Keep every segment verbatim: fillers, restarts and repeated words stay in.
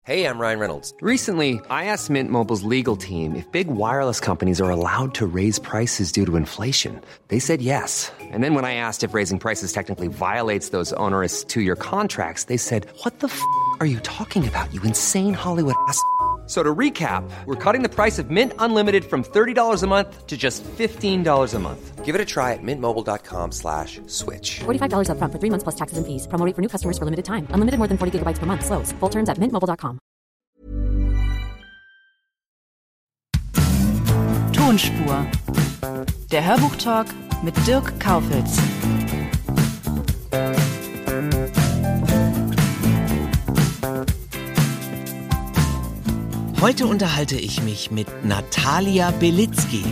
Hey, I'm Ryan Reynolds. Recently, I asked Mint Mobile's legal team if big wireless companies are allowed to raise prices due to inflation. They said yes. And then when I asked if raising prices technically violates those onerous two-year contracts, they said, what the f*** are you talking about, you insane Hollywood ass f- So to recap, we're cutting the price of Mint Unlimited from thirty dollars a month to just fifteen dollars a month. Give it a try at mintmobile.com slash switch. forty-five dollars up front for three months plus taxes and fees. Promo rate for new customers for limited time. Unlimited more than forty gigabytes per month. Slows full terms at mint mobile dot com. Tonspur. Der Hörbuchtalk mit Dirk Kaufitz. Heute unterhalte ich mich mit Natalia Belitzky.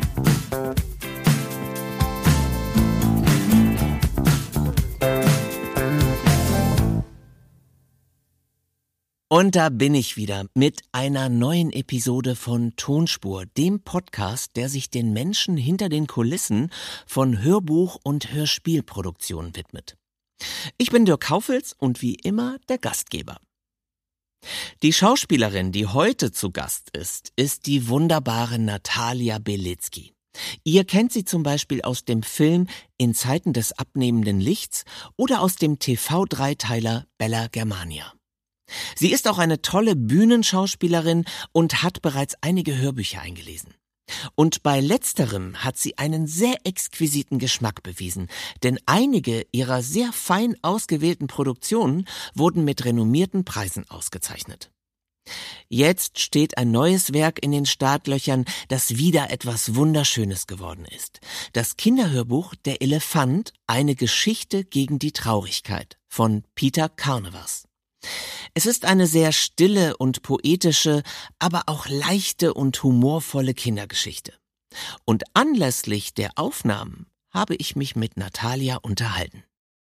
Und da bin ich wieder mit einer neuen Episode von Tonspur, dem Podcast, der sich den Menschen hinter den Kulissen von Hörbuch- und Hörspielproduktionen widmet. Ich bin Dirk Kaufitz und wie immer der Gastgeber. Die Schauspielerin, die heute zu Gast ist, ist die wunderbare Natalia Belitzky. Ihr kennt sie zum Beispiel aus dem Film In Zeiten des abnehmenden Lichts oder aus dem T V-Dreiteiler Bella Germania. Sie ist auch eine tolle Bühnenschauspielerin und hat bereits einige Hörbücher eingelesen. Und bei letzterem hat sie einen sehr exquisiten Geschmack bewiesen, denn einige ihrer sehr fein ausgewählten Produktionen wurden mit renommierten Preisen ausgezeichnet. Jetzt steht ein neues Werk in den Startlöchern, das wieder etwas Wunderschönes geworden ist. Das Kinderhörbuch Der Elefant, eine Geschichte gegen die Traurigkeit von Peter Carnevers. Es ist eine sehr stille und poetische, aber auch leichte und humorvolle Kindergeschichte. Und anlässlich der Aufnahmen habe ich mich mit Natalia unterhalten.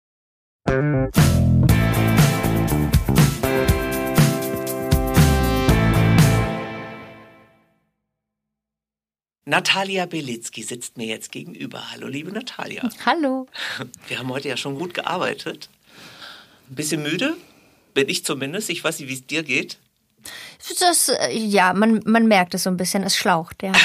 Natalia Belitzky sitzt mir jetzt gegenüber. Hallo, liebe Natalia. Hallo. Wir haben heute ja schon gut gearbeitet. Ein bisschen müde? Bin ich zumindest. Ich weiß nicht, wie es dir geht. Das, ja, man, man merkt es so ein bisschen. Es schlaucht, ja.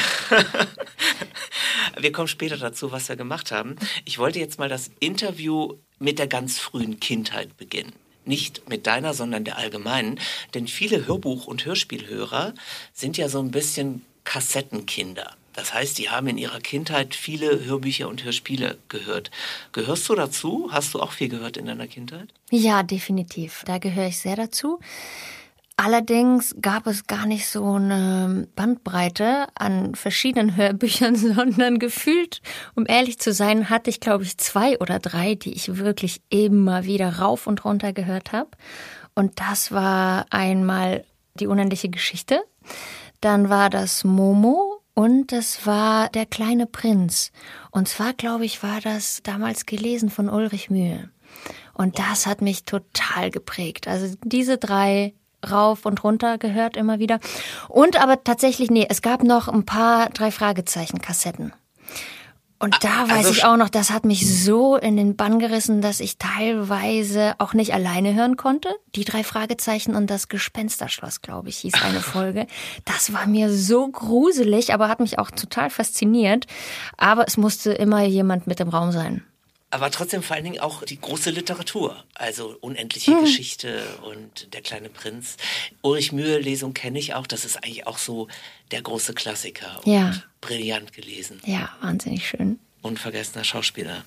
Wir kommen später dazu, was wir gemacht haben. Ich wollte jetzt mal das Interview mit der ganz frühen Kindheit beginnen. Nicht mit deiner, sondern der allgemeinen. Denn viele Hörbuch- und Hörspielhörer sind ja so ein bisschen Kassettenkinder. Das heißt, die haben in ihrer Kindheit viele Hörbücher und Hörspiele gehört. Gehörst du dazu? Hast du auch viel gehört in deiner Kindheit? Ja, definitiv. Da gehöre ich sehr dazu. Allerdings gab es gar nicht so eine Bandbreite an verschiedenen Hörbüchern, sondern gefühlt, um ehrlich zu sein, hatte ich, glaube ich, zwei oder drei, die ich wirklich immer wieder rauf und runter gehört habe. Und das war einmal Die unendliche Geschichte, dann war das Momo, und das war Der kleine Prinz. Und zwar, glaube ich, war das damals gelesen von Ulrich Mühe. Und das hat mich total geprägt. Also diese drei rauf und runter gehört immer wieder. Und aber tatsächlich, nee, es gab noch ein paar Drei-Fragezeichen-Kassetten. Und da weiß also ich auch noch, das hat mich so in den Bann gerissen, dass ich teilweise auch nicht alleine hören konnte. Die drei Fragezeichen und das Gespensterschloss, glaube ich, hieß eine Folge. Das war mir so gruselig, aber hat mich auch total fasziniert. Aber es musste immer jemand mit im Raum sein. Aber trotzdem vor allen Dingen auch die große Literatur, also Unendliche hm. Geschichte und Der kleine Prinz. Ulrich Mühe Lesung kenne ich auch, das ist eigentlich auch so der große Klassiker und ja. brillant gelesen. Ja, wahnsinnig schön. Unvergessener Schauspieler.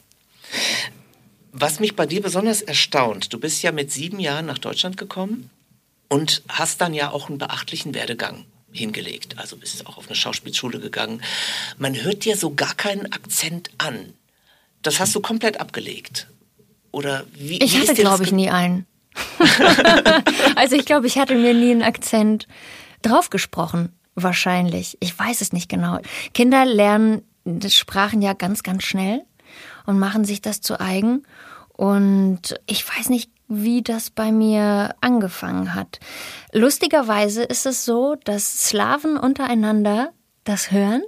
Was mich bei dir besonders erstaunt, du bist ja mit sieben Jahren nach Deutschland gekommen und hast dann ja auch einen beachtlichen Werdegang hingelegt. Also bist auch auf eine Schauspielschule gegangen. Man hört dir so gar keinen Akzent an. Das hast du komplett abgelegt. Oder wie? Ich wie hatte, glaube ich, nie einen. Also ich glaube, ich hatte mir nie einen Akzent draufgesprochen. Wahrscheinlich. Ich weiß es nicht genau. Kinder lernen das Sprachen ja ganz, ganz schnell und machen sich das zu eigen. Und ich weiß nicht, wie das bei mir angefangen hat. Lustigerweise ist es so, dass Slawen untereinander das hören,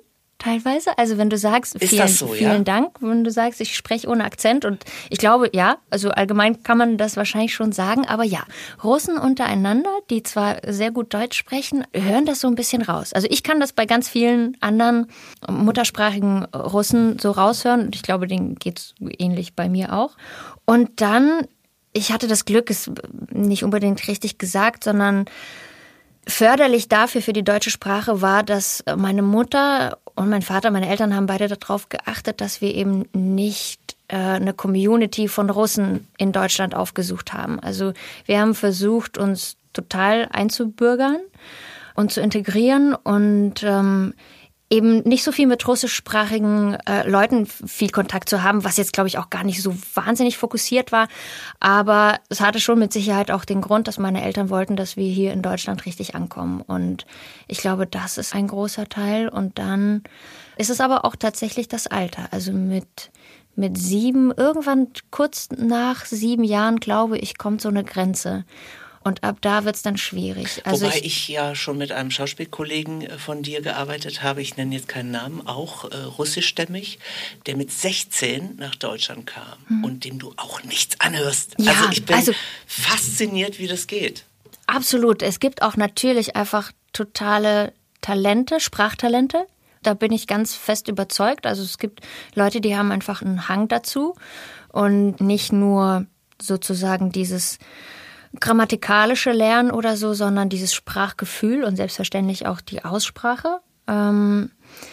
teilweise. Also wenn du sagst, Ist vielen, das so, vielen ja? Dank, wenn du sagst, ich spreche ohne Akzent. Und ich glaube, ja, also allgemein kann man das wahrscheinlich schon sagen. Aber ja, Russen untereinander, die zwar sehr gut Deutsch sprechen, hören das so ein bisschen raus. Also ich kann das bei ganz vielen anderen muttersprachigen Russen so raushören. Und ich glaube, denen geht's ähnlich bei mir auch. Und dann, ich hatte das Glück, ist nicht unbedingt richtig gesagt, sondern förderlich dafür für die deutsche Sprache war, dass meine Mutter und mein Vater, meine Eltern haben beide darauf geachtet, dass wir eben nicht äh, eine Community von Russen in Deutschland aufgesucht haben. Also wir haben versucht, uns total einzubürgern und zu integrieren und ähm, eben nicht so viel mit russischsprachigen äh, Leuten viel Kontakt zu haben, was jetzt, glaube ich, auch gar nicht so wahnsinnig fokussiert war. Aber es hatte schon mit Sicherheit auch den Grund, dass meine Eltern wollten, dass wir hier in Deutschland richtig ankommen. Und ich glaube, das ist ein großer Teil. Und dann ist es aber auch tatsächlich das Alter. Also mit, mit sieben, irgendwann kurz nach sieben Jahren, glaube ich, kommt so eine Grenze. Und ab da wird's dann schwierig. Also Wobei ich, ich ja schon mit einem Schauspielkollegen von dir gearbeitet habe, ich nenne jetzt keinen Namen, auch äh, russischstämmig, der mit sechzehn nach Deutschland kam hm. und dem du auch nichts anhörst. Ja, also ich bin also, fasziniert, wie das geht. Absolut. Es gibt auch natürlich einfach totale Talente, Sprachtalente. Da bin ich ganz fest überzeugt. Also es gibt Leute, die haben einfach einen Hang dazu und nicht nur sozusagen dieses grammatikalische Lernen oder so, sondern dieses Sprachgefühl und selbstverständlich auch die Aussprache. Und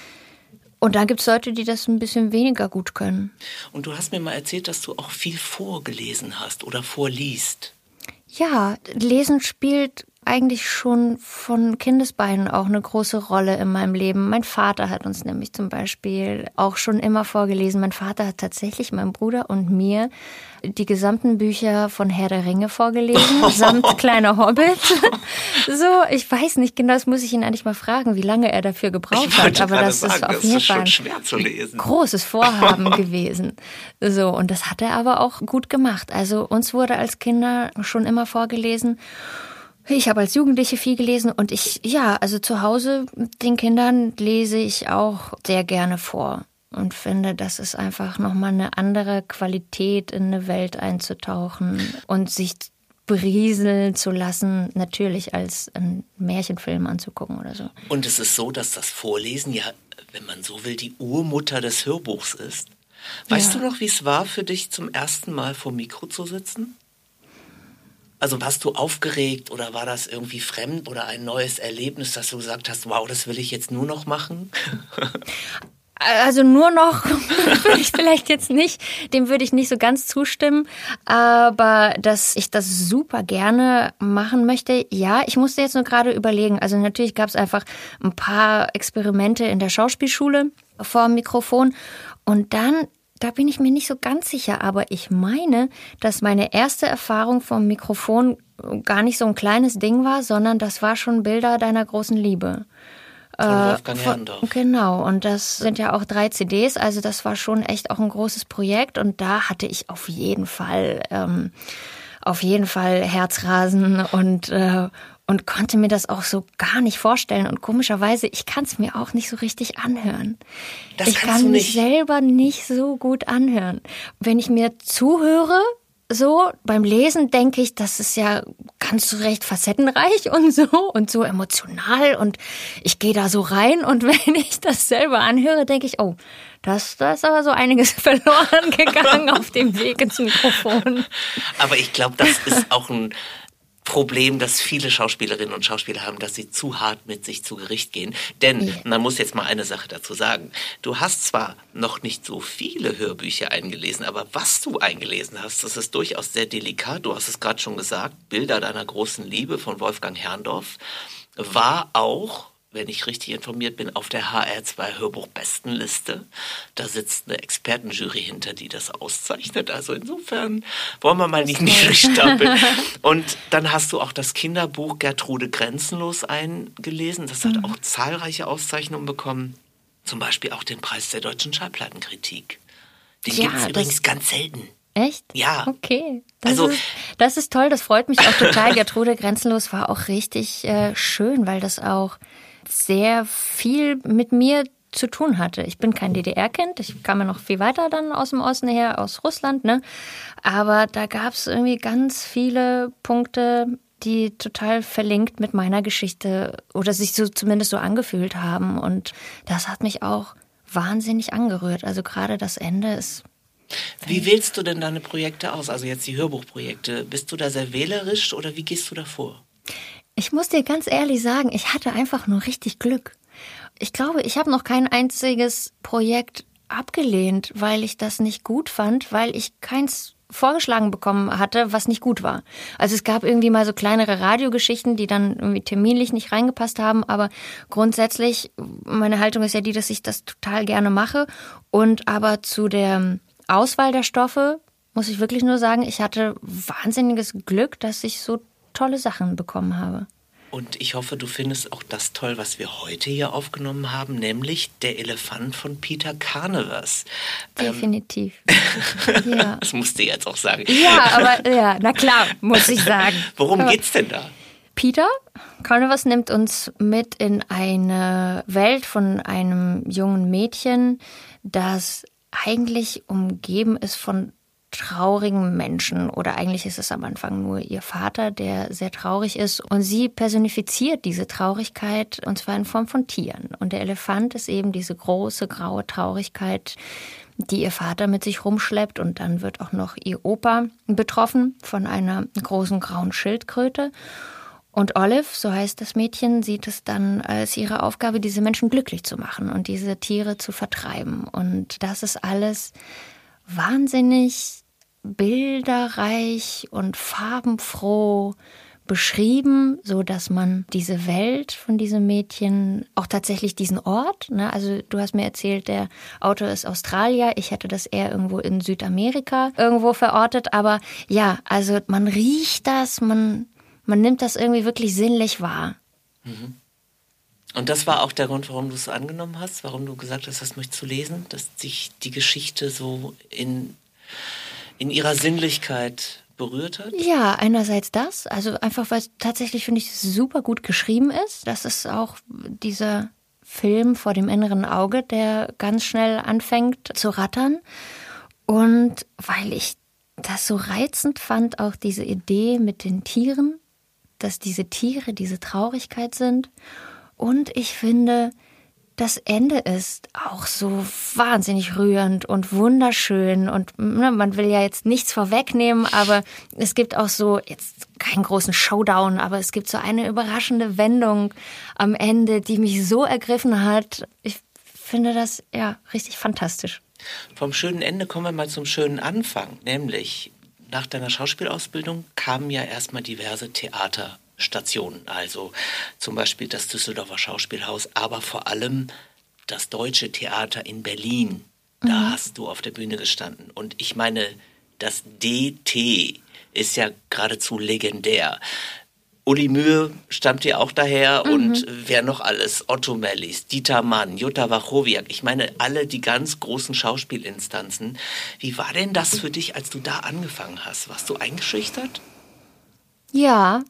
dann gibt es Leute, die das ein bisschen weniger gut können. Und du hast mir mal erzählt, dass du auch viel vorgelesen hast oder vorliest. Ja, Lesen spielt eigentlich schon von Kindesbeinen auch eine große Rolle in meinem Leben. Mein Vater hat uns nämlich zum Beispiel auch schon immer vorgelesen. Mein Vater hat tatsächlich meinem Bruder und mir die gesamten Bücher von Herr der Ringe vorgelesen, samt kleiner Hobbit. So, ich weiß nicht genau, das muss ich ihn eigentlich mal fragen, wie lange er dafür gebraucht hat. Aber das sagen, ist auf das jeden ist Fall schon schwer zu lesen. ein großes Vorhaben gewesen. So, und das hat er aber auch gut gemacht. Also uns wurde als Kinder schon immer vorgelesen. Ich habe als Jugendliche viel gelesen und ich, ja, also zu Hause den Kindern lese ich auch sehr gerne vor und finde, das ist einfach nochmal eine andere Qualität, in eine Welt einzutauchen und sich berieseln zu lassen, natürlich als einen Märchenfilm anzugucken oder so. Und es ist so, dass das Vorlesen ja, wenn man so will, die Urmutter des Hörbuchs ist. Weißt Ja. du noch, wie es war für dich, zum ersten Mal vor Mikro zu sitzen? Also warst du aufgeregt oder war das irgendwie fremd oder ein neues Erlebnis, dass du gesagt hast, wow, das will ich jetzt nur noch machen? Also nur noch würde ich vielleicht jetzt nicht, dem würde ich nicht so ganz zustimmen, aber dass ich das super gerne machen möchte, ja, ich musste jetzt nur gerade überlegen, also natürlich gab es einfach ein paar Experimente in der Schauspielschule vor dem Mikrofon und dann, da bin ich mir nicht so ganz sicher, aber ich meine, dass meine erste Erfahrung vom Mikrofon gar nicht so ein kleines Ding war, sondern das war schon Bilder deiner großen Liebe. Von Wolfgang Von- Herrndorf. Genau, und das sind ja auch drei C Ds, also das war schon echt auch ein großes Projekt und da hatte ich auf jeden Fall, ähm, auf jeden Fall Herzrasen und, äh, und konnte mir das auch so gar nicht vorstellen und komischerweise, ich kann es mir auch nicht so richtig anhören. Das ich kannst kann du mich nicht. selber nicht so gut anhören. Wenn ich mir zuhöre, so beim Lesen denke ich, das ist ja ganz recht facettenreich und so und so emotional und ich gehe da so rein und wenn ich das selber anhöre, denke ich, oh, das, da ist aber so einiges verloren gegangen auf dem Weg ins Mikrofon. Aber ich glaube, das ist auch ein Problem, das viele Schauspielerinnen und Schauspieler haben, dass sie zu hart mit sich zu Gericht gehen. Denn Ja. man muss jetzt mal eine Sache dazu sagen. Du hast zwar noch nicht so viele Hörbücher eingelesen, aber was du eingelesen hast, das ist durchaus sehr delikat. Du hast es gerade schon gesagt, Bilder deiner großen Liebe von Wolfgang Herrndorf war auch, wenn ich richtig informiert bin, auf der H R zwei Hörbuch-Bestenliste. Da sitzt eine Expertenjury hinter, die das auszeichnet. Also insofern wollen wir mal nicht niedrig stapeln. Und dann hast du auch das Kinderbuch Gertrude Grenzenlos eingelesen. Das hat auch zahlreiche Auszeichnungen bekommen. Zum Beispiel auch den Preis der deutschen Schallplattenkritik. Den Ja, gibt es das- übrigens ganz selten. Echt? Ja. Okay. Das, Also- ist, das ist toll, das freut mich auch total. Gertrude Grenzenlos war auch richtig äh, schön, weil das auch sehr viel mit mir zu tun hatte. Ich bin kein D D R-Kind, ich kam ja noch viel weiter dann aus dem Osten her, aus Russland, ne? Aber da gab es irgendwie ganz viele Punkte, die total verlinkt mit meiner Geschichte oder sich so zumindest so angefühlt haben. Und das hat mich auch wahnsinnig angerührt. Also gerade das Ende ist... Wie wählst du denn deine Projekte aus? Also jetzt die Hörbuchprojekte. Bist du da sehr wählerisch oder wie gehst du da vor? Ich muss dir ganz ehrlich sagen, ich hatte einfach nur richtig Glück. Ich glaube, ich habe noch kein einziges Projekt abgelehnt, weil ich das nicht gut fand, weil ich keins vorgeschlagen bekommen hatte, was nicht gut war. Also es gab irgendwie mal so kleinere Radiogeschichten, die dann irgendwie terminlich nicht reingepasst haben, aber grundsätzlich, meine Haltung ist ja die, dass ich das total gerne mache. Und aber zu der Auswahl der Stoffe muss ich wirklich nur sagen, ich hatte wahnsinniges Glück, dass ich so tolle Sachen bekommen habe. Und ich hoffe, du findest auch das toll, was wir heute hier aufgenommen haben, nämlich Der Elefant von Peter Carnevers. Definitiv. Ähm, ja. Das musst du jetzt auch sagen. Ja, aber ja, na klar, muss ich sagen. Worum aber geht's denn da? Peter Carnevers nimmt uns mit in eine Welt von einem jungen Mädchen, das eigentlich umgeben ist von traurigen Menschen, oder eigentlich ist es am Anfang nur ihr Vater, der sehr traurig ist, und sie personifiziert diese Traurigkeit, und zwar in Form von Tieren. Und der Elefant ist eben diese große graue Traurigkeit, die ihr Vater mit sich rumschleppt, und dann wird auch noch ihr Opa betroffen von einer großen grauen Schildkröte. Und Olive, so heißt das Mädchen, sieht es dann als ihre Aufgabe, diese Menschen glücklich zu machen und diese Tiere zu vertreiben. Und das ist alles wahnsinnig bilderreich und farbenfroh beschrieben, so dass man diese Welt von diesem Mädchen, auch tatsächlich diesen Ort, ne? Also du hast mir erzählt, der Autor ist Australier, ich hätte das eher irgendwo in Südamerika irgendwo verortet, aber ja, also man riecht das, man, man nimmt das irgendwie wirklich sinnlich wahr. Mhm. Und das war auch der Grund, warum du es angenommen hast, warum du gesagt hast, das möchtest du lesen, dass sich die Geschichte so in, in ihrer Sinnlichkeit berührt hat? Ja, einerseits das, also einfach, weil es tatsächlich, finde ich, super gut geschrieben ist. Das ist auch dieser Film vor dem inneren Auge, der ganz schnell anfängt zu rattern. Und weil ich das so reizend fand, auch diese Idee mit den Tieren, dass diese Tiere diese Traurigkeit sind. Und ich finde, das Ende ist auch so wahnsinnig rührend und wunderschön. Und ne, man will ja jetzt nichts vorwegnehmen, aber es gibt auch so, jetzt keinen großen Showdown, aber es gibt so eine überraschende Wendung am Ende, die mich so ergriffen hat. Ich finde das ja richtig fantastisch. Vom schönen Ende kommen wir mal zum schönen Anfang. Nämlich, nach deiner Schauspielausbildung kamen ja erstmal diverse Theater. Stationen, also zum Beispiel das Düsseldorfer Schauspielhaus, aber vor allem das Deutsche Theater in Berlin. Da mhm. hast du auf der Bühne gestanden. Und ich meine, das D T ist ja geradezu legendär. Uli Mühe stammt ja auch daher mhm. und wer noch alles? Otto Mellies, Dieter Mann, Jutta Wachowiak. Ich meine, alle die ganz großen Schauspielinstanzen. Wie war denn das für dich, als du da angefangen hast? Warst du eingeschüchtert? Ja,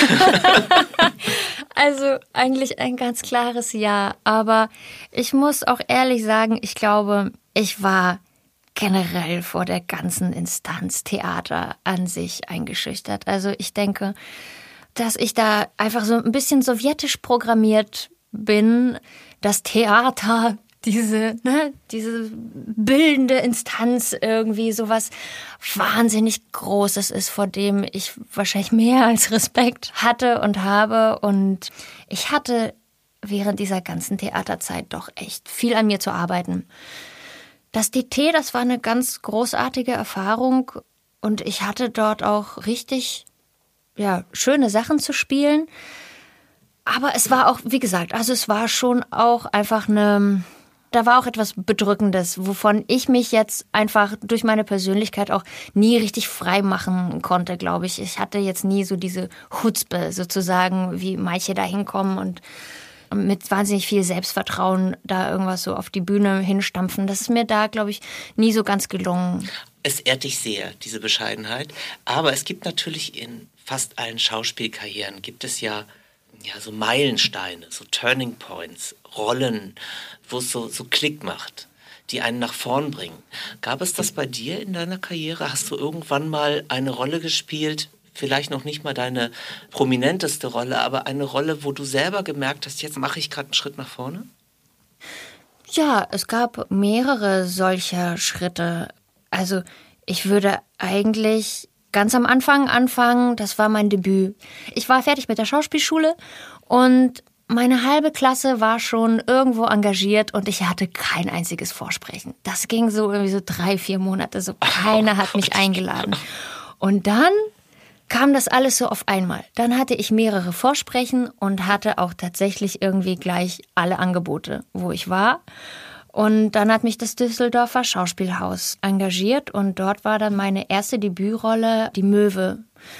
also eigentlich ein ganz klares Ja, aber ich muss auch ehrlich sagen, ich glaube, ich war generell vor der ganzen Instanz Theater an sich eingeschüchtert. Also ich denke, dass ich da einfach so ein bisschen sowjetisch programmiert bin, das Theater, diese, ne, diese bildende Instanz irgendwie sowas wahnsinnig Großes ist, vor dem ich wahrscheinlich mehr als Respekt hatte und habe. Und ich hatte während dieser ganzen Theaterzeit doch echt viel an mir zu arbeiten. Das D T, das war eine ganz großartige Erfahrung und ich hatte dort auch richtig, ja, schöne Sachen zu spielen. Aber es war auch, wie gesagt, also es war schon auch einfach eine... Da war auch etwas Bedrückendes, wovon ich mich jetzt einfach durch meine Persönlichkeit auch nie richtig frei machen konnte, glaube ich. Ich hatte jetzt nie so diese Chutzpe sozusagen, wie manche da hinkommen und mit wahnsinnig viel Selbstvertrauen da irgendwas so auf die Bühne hinstampfen. Das ist mir da, glaube ich, nie so ganz gelungen. Es ehrt dich sehr, diese Bescheidenheit. Aber es gibt natürlich in fast allen Schauspielkarrieren, gibt es ja ja, so Meilensteine, so Turning Points, Rollen, wo es so, so Klick macht, die einen nach vorn bringen. Gab es das bei dir in deiner Karriere? Hast du irgendwann mal eine Rolle gespielt, vielleicht noch nicht mal deine prominenteste Rolle, aber eine Rolle, wo du selber gemerkt hast, jetzt mache ich gerade einen Schritt nach vorne? Ja, es gab mehrere solcher Schritte. Also ich würde eigentlich ganz am Anfang anfangen, das war mein Debüt. Ich war fertig mit der Schauspielschule und meine halbe Klasse war schon irgendwo engagiert und ich hatte kein einziges Vorsprechen. Das ging so irgendwie so drei, vier Monate, so keiner hat mich eingeladen. Und dann kam das alles so auf einmal. Dann hatte ich mehrere Vorsprechen und hatte auch tatsächlich irgendwie gleich alle Angebote, wo ich war. Und dann hat mich das Düsseldorfer Schauspielhaus engagiert und dort war dann meine erste Debütrolle die Möwe.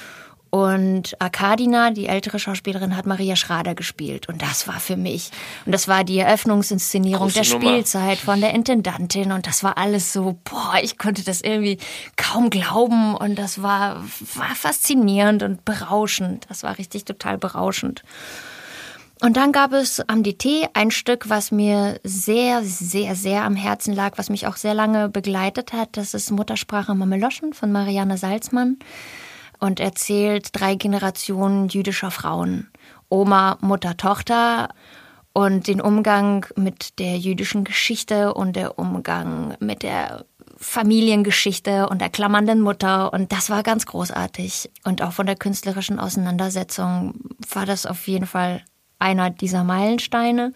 Und Arkadina, die ältere Schauspielerin, hat Maria Schrader gespielt. Und das war für mich. Und das war die Eröffnungsinszenierung Große der Nummer. Spielzeit von der Intendantin. Und das war alles so, boah, ich konnte das irgendwie kaum glauben. Und das war, war faszinierend und berauschend. Das war richtig total berauschend. Und dann gab es am D T ein Stück, was mir sehr, sehr, sehr am Herzen lag, was mich auch sehr lange begleitet hat. Das ist Muttersprache Mameloschen von Marianne Salzmann. Und erzählt drei Generationen jüdischer Frauen. Oma, Mutter, Tochter und den Umgang mit der jüdischen Geschichte und der Umgang mit der Familiengeschichte und der klammernden Mutter. Und das war ganz großartig. Und auch von der künstlerischen Auseinandersetzung war das auf jeden Fall einer dieser Meilensteine.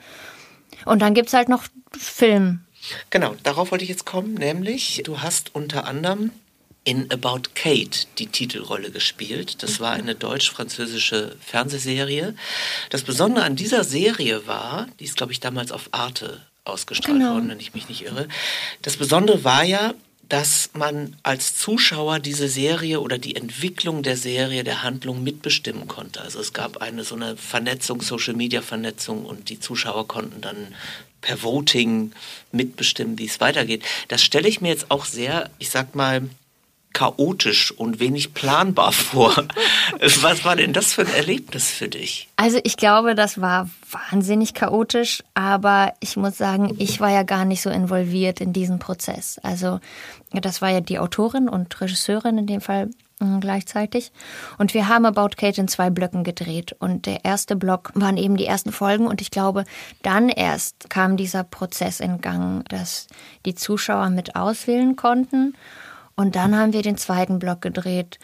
Und dann gibt's halt noch Film. Genau, darauf wollte ich jetzt kommen, nämlich du hast unter anderem in About Kate die Titelrolle gespielt. Das war eine deutsch-französische Fernsehserie. Das Besondere an dieser Serie war, die ist, glaube ich, damals auf Arte ausgestrahlt Genau. worden, wenn ich mich nicht irre. Das Besondere war ja, dass man als Zuschauer diese Serie oder die Entwicklung der Serie, der Handlung mitbestimmen konnte. Also es gab eine so eine Vernetzung, Social-Media-Vernetzung und die Zuschauer konnten dann per Voting mitbestimmen, wie es weitergeht. Das stelle ich mir jetzt auch sehr, ich sag mal, chaotisch und wenig planbar vor. Was war denn das für ein Erlebnis für dich? Also ich glaube, das war wahnsinnig chaotisch, aber ich muss sagen, ich war ja gar nicht so involviert in diesen Prozess. Also das war ja die Autorin und Regisseurin in dem Fall mh, gleichzeitig. Und wir haben About Kate in zwei Blöcken gedreht. Und der erste Block waren eben die ersten Folgen. Und ich glaube, dann erst kam dieser Prozess in Gang, dass die Zuschauer mit auswählen konnten. Und dann haben wir den zweiten Block gedreht.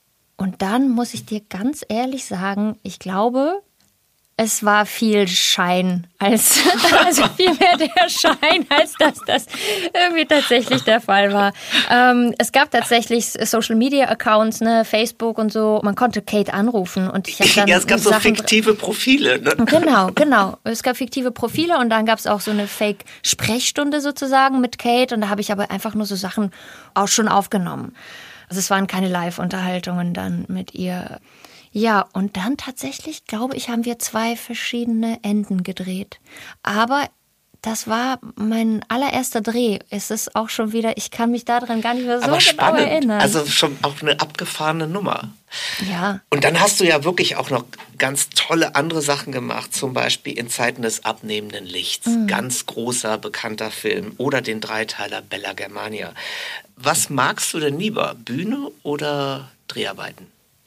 Und dann muss ich dir ganz ehrlich sagen, ich glaube, es war viel Schein, als, also viel mehr der Schein, als dass das irgendwie tatsächlich der Fall war. Ähm, es gab tatsächlich Social-Media-Accounts, ne, Facebook und so. Man konnte Kate anrufen. Und ich hab dann ja, es gab so Sachen fiktive Profile. Ne? Genau, genau. Es gab fiktive Profile und dann gab es auch so eine Fake-Sprechstunde sozusagen mit Kate. Und da habe ich aber einfach nur so Sachen auch schon aufgenommen. Also es waren keine Live-Unterhaltungen dann mit ihr. Ja, und dann tatsächlich, glaube ich, haben wir zwei verschiedene Enden gedreht. Aber das war mein allererster Dreh. Es ist auch schon wieder, ich kann mich daran gar nicht mehr so Aber genau spannend. erinnern. Also schon auch eine abgefahrene Nummer. Ja. Und dann hast du ja wirklich auch noch ganz tolle andere Sachen gemacht, zum Beispiel in Zeiten des abnehmenden Lichts. Mhm. Ganz großer, bekannter Film. Oder den Dreiteiler Bella Germania. Was magst du denn lieber, Bühne oder Dreharbeiten?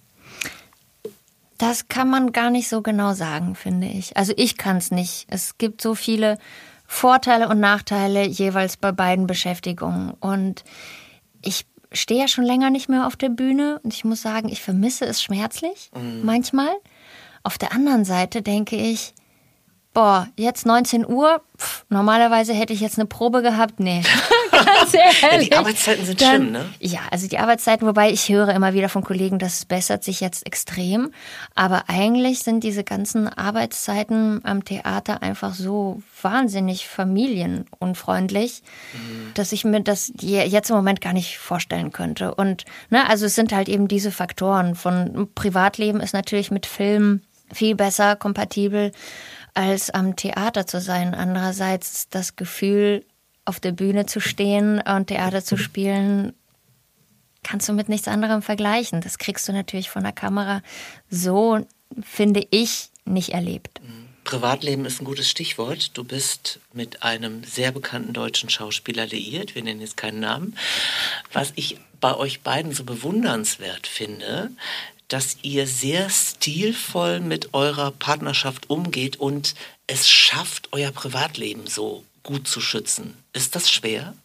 Das kann man gar nicht so genau sagen, finde ich. Also ich kann es nicht. Es gibt so viele Vorteile und Nachteile jeweils bei beiden Beschäftigungen. Und ich stehe ja schon länger nicht mehr auf der Bühne. Und ich muss sagen, ich vermisse es schmerzlich, mhm. manchmal. Auf der anderen Seite denke ich, boah, jetzt neunzehn Uhr, pff, normalerweise hätte ich jetzt eine Probe gehabt. Nee, ganz ehrlich. Ja, die Arbeitszeiten sind Dann, schlimm, ne? Ja, also die Arbeitszeiten, wobei ich höre immer wieder von Kollegen, das bessert sich jetzt extrem. Aber eigentlich sind diese ganzen Arbeitszeiten am Theater einfach so wahnsinnig familienunfreundlich, mhm. dass ich mir das jetzt im Moment gar nicht vorstellen könnte. Und ne, also es sind halt eben diese Faktoren von Privatleben ist natürlich mit Film viel besser kompatibel, als am Theater zu sein. Andererseits das Gefühl, auf der Bühne zu stehen und Theater zu spielen, kannst du mit nichts anderem vergleichen. Das kriegst du natürlich von der Kamera so, finde ich, nicht erlebt. Privatleben ist ein gutes Stichwort. Du bist mit einem sehr bekannten deutschen Schauspieler liiert. Wir nennen jetzt keinen Namen. Was ich bei euch beiden so bewundernswert finde, dass ihr sehr stilvoll mit eurer Partnerschaft umgeht und es schafft, euer Privatleben so gut zu schützen. Ist das schwer?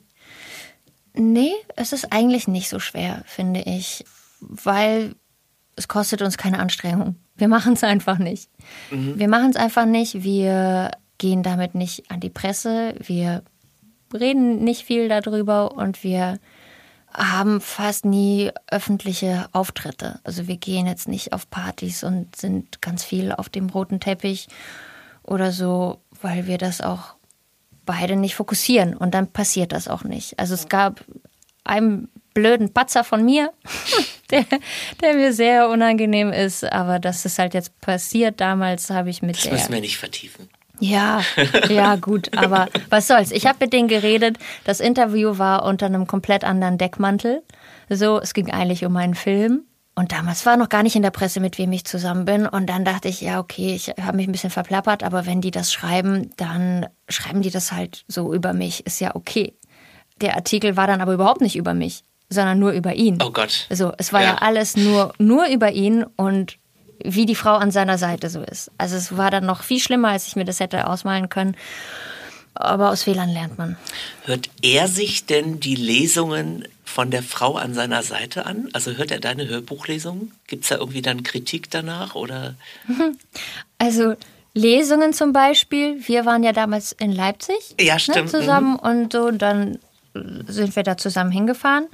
Nee, es ist eigentlich nicht so schwer, finde ich, weil es kostet uns keine Anstrengung. Wir machen es einfach nicht. Mhm. Wir machen es einfach nicht. Wir gehen damit nicht an die Presse. Wir reden nicht viel darüber und wir haben fast nie öffentliche Auftritte. Also wir gehen jetzt nicht auf Partys und sind ganz viel auf dem roten Teppich oder so, weil wir das auch beide nicht fokussieren. Und dann passiert das auch nicht. Also es gab einen blöden Patzer von mir, der, der mir sehr unangenehm ist. Aber das ist halt jetzt passiert. Damals habe ich mit das der... Das müssen wir nicht vertiefen. Ja, ja gut, aber was soll's. Ich habe mit denen geredet. Das Interview war unter einem komplett anderen Deckmantel. So, es ging eigentlich um einen Film. Und damals war noch gar nicht in der Presse, mit wem ich zusammen bin. Und dann dachte ich, ja okay, ich habe mich ein bisschen verplappert. Aber wenn die das schreiben, dann schreiben die das halt so über mich. Ist ja okay. Der Artikel war dann aber überhaupt nicht über mich, sondern nur über ihn. Oh Gott. Also es war ja, ja alles nur, nur über ihn und wie die Frau an seiner Seite so ist. Also es war dann noch viel schlimmer, als ich mir das hätte ausmalen können. Aber aus Fehlern lernt man. Hört er sich denn die Lesungen von der Frau an seiner Seite an? Also hört er deine Hörbuchlesungen? Gibt es da irgendwie dann Kritik danach? Oder? Also Lesungen zum Beispiel. Wir waren ja damals in Leipzig, ja, stimmt. Ne, zusammen. Mhm. Und so, dann sind wir da zusammen hingefahren.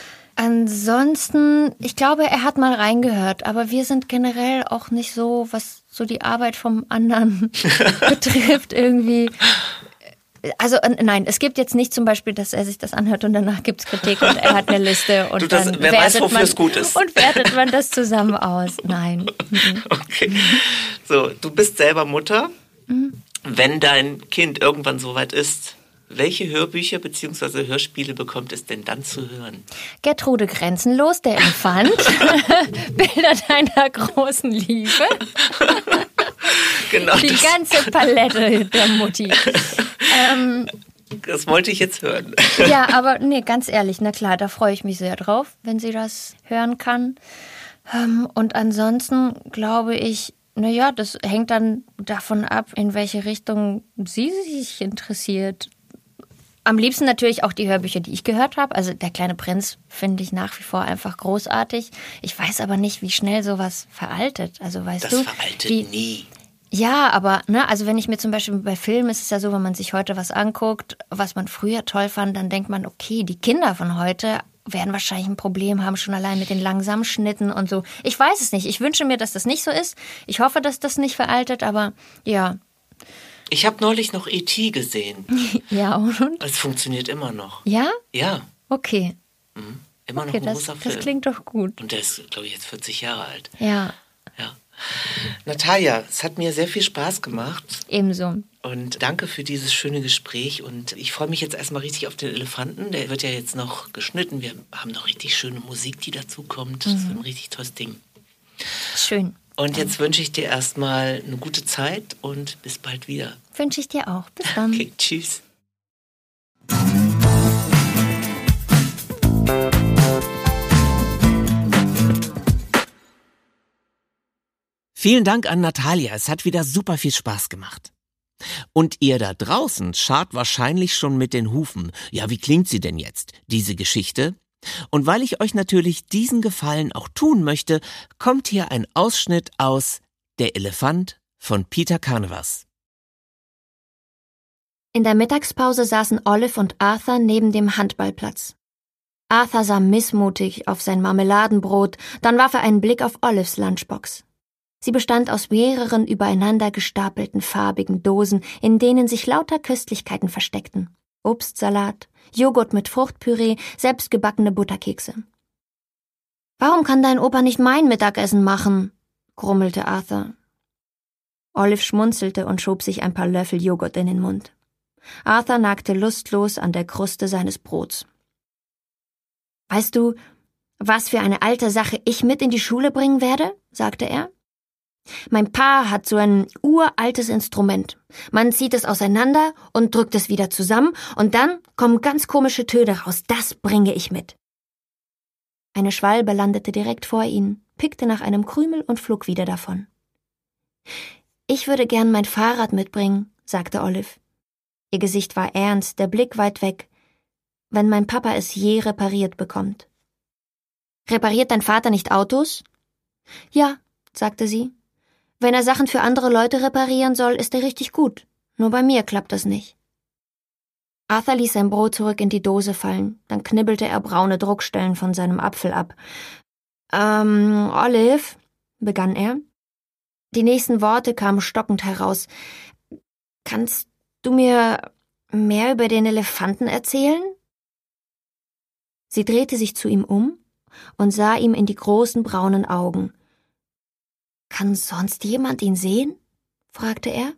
Ansonsten, ich glaube, er hat mal reingehört, aber wir sind generell auch nicht so, was so die Arbeit vom anderen betrifft, irgendwie. Also nein, es gibt jetzt nicht zum Beispiel, dass er sich das anhört und danach gibt es Kritik und er hat eine Liste und du, das, dann wer wertet weiß, wofür man, es gut ist. Und wertet man das zusammen aus. Nein. Okay. So, du bist selber Mutter. Mhm. Wenn dein Kind irgendwann soweit ist, welche Hörbücher bzw. Hörspiele bekommt es denn dann zu hören? Gertrude Grenzenlos, der Elefant, Bilder deiner großen Liebe. Genau. Die das. ganze Palette der Mutti. ähm, das wollte ich jetzt hören. Ja, aber nee, ganz ehrlich, na klar, da freue ich mich sehr drauf, wenn sie das hören kann. Ähm, und ansonsten glaube ich, naja, das hängt dann davon ab, in welche Richtung sie sich interessiert. Am liebsten natürlich auch die Hörbücher, die ich gehört habe. Also Der kleine Prinz finde ich nach wie vor einfach großartig. Ich weiß aber nicht, wie schnell sowas veraltet. Also weißt das du, veraltet wie, nie. Ja, aber ne, also wenn ich mir zum Beispiel bei Filmen, ist es ja so, wenn man sich heute was anguckt, was man früher toll fand, dann denkt man, okay, die Kinder von heute werden wahrscheinlich ein Problem haben, schon allein mit den langsamen Schnitten und so. Ich weiß es nicht. Ich wünsche mir, dass das nicht so ist. Ich hoffe, dass das nicht veraltet, aber ja. Ich habe neulich noch E T gesehen. Ja, und? Es funktioniert immer noch. Ja? Ja. Okay. Mhm. Immer okay, noch ein das, großer Film. Das klingt doch gut. Und der ist, glaube ich, jetzt vierzig Jahre alt. Ja. Ja. Natalia, es hat mir sehr viel Spaß gemacht. Ebenso. Und danke für dieses schöne Gespräch. Und ich freue mich jetzt erstmal richtig auf den Elefanten. Der wird ja jetzt noch geschnitten. Wir haben noch richtig schöne Musik, die dazu kommt. Das mhm. ist ein richtig tolles Ding. Schön. Und jetzt wünsche ich dir erstmal eine gute Zeit und bis bald wieder. Wünsche ich dir auch. Bis dann. Okay, tschüss. Vielen Dank an Natalia, es hat wieder super viel Spaß gemacht. Und ihr da draußen scharrt wahrscheinlich schon mit den Hufen. Ja, wie klingt sie denn jetzt, diese Geschichte? Und weil ich euch natürlich diesen Gefallen auch tun möchte, kommt hier ein Ausschnitt aus Der Elefant von Peter Canevas. In der Mittagspause saßen Olive und Arthur neben dem Handballplatz. Arthur sah missmutig auf sein Marmeladenbrot, dann warf er einen Blick auf Olives Lunchbox. Sie bestand aus mehreren übereinander gestapelten farbigen Dosen, in denen sich lauter Köstlichkeiten versteckten. Obstsalat, Joghurt mit Fruchtpüree, selbstgebackene Butterkekse. »Warum kann dein Opa nicht mein Mittagessen machen?« grummelte Arthur. Olive schmunzelte und schob sich ein paar Löffel Joghurt in den Mund. Arthur nagte lustlos an der Kruste seines Brots. »Weißt du, was für eine alte Sache ich mit in die Schule bringen werde?« sagte er. Mein Pa hat so ein uraltes Instrument. Man zieht es auseinander und drückt es wieder zusammen und dann kommen ganz komische Töne raus. Das bringe ich mit. Eine Schwalbe landete direkt vor ihnen, pickte nach einem Krümel und flog wieder davon. Ich würde gern mein Fahrrad mitbringen, sagte Olive. Ihr Gesicht war ernst, der Blick weit weg. Wenn mein Papa es je repariert bekommt. Repariert dein Vater nicht Autos? Ja, sagte sie. Wenn er Sachen für andere Leute reparieren soll, ist er richtig gut. Nur bei mir klappt das nicht. Arthur ließ sein Brot zurück in die Dose fallen. Dann knibbelte er braune Druckstellen von seinem Apfel ab. Ähm, Olive, begann er. Die nächsten Worte kamen stockend heraus. Kannst du mir mehr über den Elefanten erzählen? Sie drehte sich zu ihm um und sah ihm in die großen braunen Augen. »Kann sonst jemand ihn sehen?« fragte er.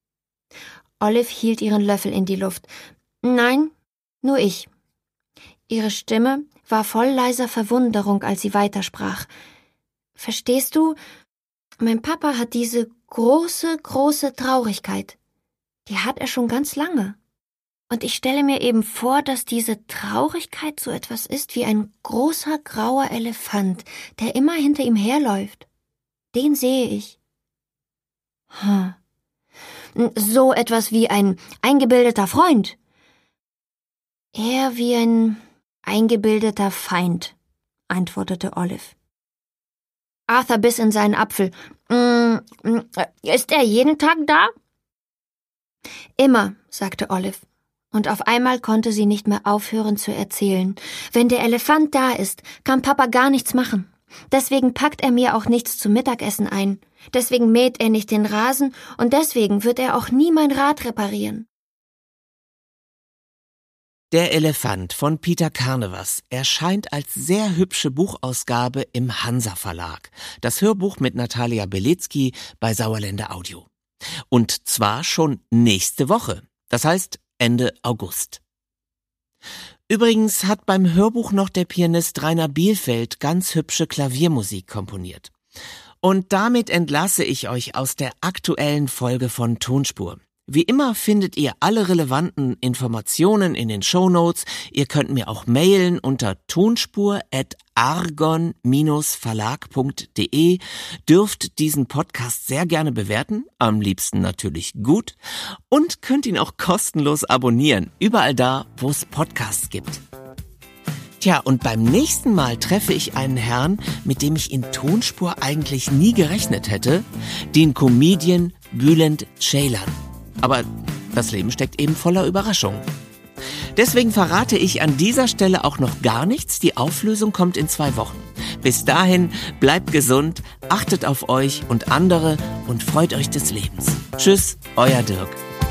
Olive hielt ihren Löffel in die Luft. »Nein, nur ich.« Ihre Stimme war voll leiser Verwunderung, als sie weitersprach. »Verstehst du, mein Papa hat diese große, große Traurigkeit. Die hat er schon ganz lange. Und ich stelle mir eben vor, dass diese Traurigkeit so etwas ist wie ein großer grauer Elefant, der immer hinter ihm herläuft. Den sehe ich. Hm. So etwas wie ein eingebildeter Freund. Eher wie ein eingebildeter Feind, antwortete Olive. Arthur biss in seinen Apfel. Ist er jeden Tag da? Immer, sagte Olive. Und auf einmal konnte sie nicht mehr aufhören zu erzählen. Wenn der Elefant da ist, kann Papa gar nichts machen. Deswegen packt er mir auch nichts zum Mittagessen ein. Deswegen mäht er nicht den Rasen und deswegen wird er auch nie mein Rad reparieren. Der Elefant von Peter Carnevers erscheint als sehr hübsche Buchausgabe im Hansa Verlag. Das Hörbuch mit Natalia Belitzky bei Sauerländer Audio. Und zwar schon nächste Woche. Das heißt Ende August. Übrigens hat beim Hörbuch noch der Pianist Rainer Bielfeld ganz hübsche Klaviermusik komponiert. Und damit entlasse ich euch aus der aktuellen Folge von Tonspur. Wie immer findet ihr alle relevanten Informationen in den Shownotes. Ihr könnt mir auch mailen unter tonspur at argon dash verlag punkt de, dürft diesen Podcast sehr gerne bewerten, am liebsten natürlich gut, und könnt ihn auch kostenlos abonnieren, überall da, wo es Podcasts gibt. Tja, und beim nächsten Mal treffe ich einen Herrn, mit dem ich in Tonspur eigentlich nie gerechnet hätte, den Comedian Bülent Ceylan. Aber das Leben steckt eben voller Überraschungen. Deswegen verrate ich an dieser Stelle auch noch gar nichts. Die Auflösung kommt in zwei Wochen. Bis dahin, bleibt gesund, achtet auf euch und andere und freut euch des Lebens. Tschüss, euer Dirk.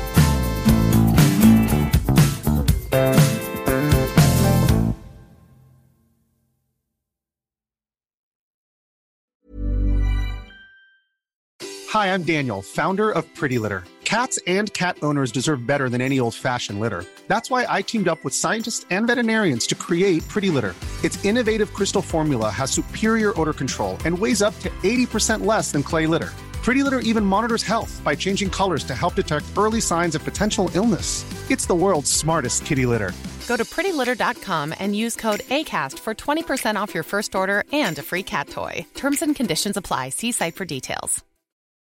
Hi, I'm Daniel, founder of Pretty Litter. Cats and cat owners deserve better than any old-fashioned litter. That's why I teamed up with scientists and veterinarians to create Pretty Litter. Its innovative crystal formula has superior odor control and weighs up to eighty percent less than clay litter. Pretty Litter even monitors health by changing colors to help detect early signs of potential illness. It's the world's smartest kitty litter. Go to pretty litter dot com and use code ACAST for twenty percent off your first order and a free cat toy. Terms and conditions apply. See site for details.